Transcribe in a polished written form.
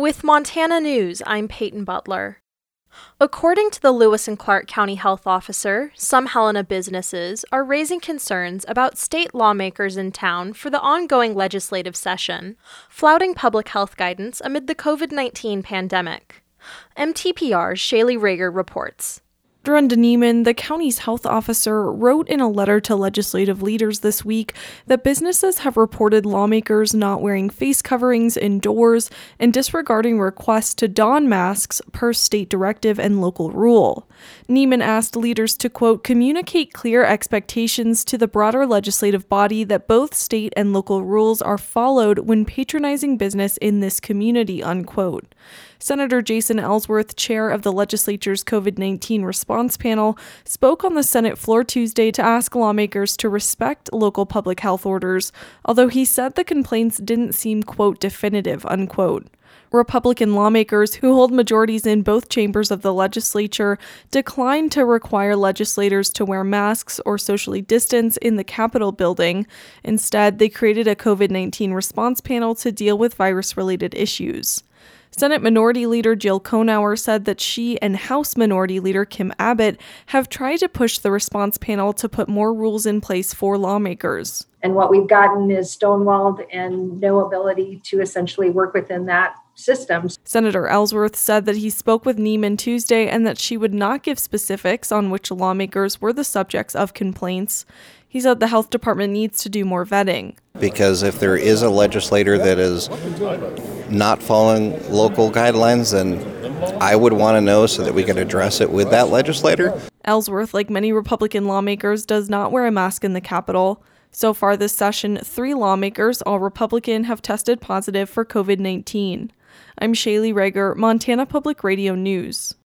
With Montana News, I'm Peyton Butler. According to the Lewis and Clark County Health Officer, some Helena businesses are raising concerns about state lawmakers in town for the ongoing legislative session, flouting public health guidance amid the COVID-19 pandemic. MTPR's Shaylee Rager reports. Durenda Neiman, the county's health officer, wrote in a letter to legislative leaders this week that businesses have reported lawmakers not wearing face coverings indoors and disregarding requests to don masks per state directive and local rule. Neiman asked leaders to, quote, communicate clear expectations to the broader legislative body that both state and local rules are followed when patronizing business in this community, unquote. Senator Jason Ellsworth, chair of the legislature's COVID-19 response panel, spoke on the Senate floor Tuesday to ask lawmakers to respect local public health orders, although he said the complaints didn't seem, quote, definitive, unquote. Republican lawmakers who hold majorities in both chambers of the legislature declined to require legislators to wear masks or socially distance in the Capitol building. Instead, they created a COVID-19 response panel to deal with virus-related issues. Senate Minority Leader Jill Konauer said that she and House Minority Leader Kim Abbott have tried to push the response panel to put more rules in place for lawmakers. And what we've gotten is stonewalled and no ability to essentially work within that system. Senator Ellsworth said that he spoke with Neiman Tuesday and that she would not give specifics on which lawmakers were the subjects of complaints. He said the health department needs to do more vetting. Because if there is a legislator that is not following local guidelines, then I would want to know so that we can address it with that legislator. Ellsworth, like many Republican lawmakers, does not wear a mask in the Capitol. So far this session, 3 lawmakers, all Republican, have tested positive for COVID-19. I'm Shaylee Rager, Montana Public Radio News.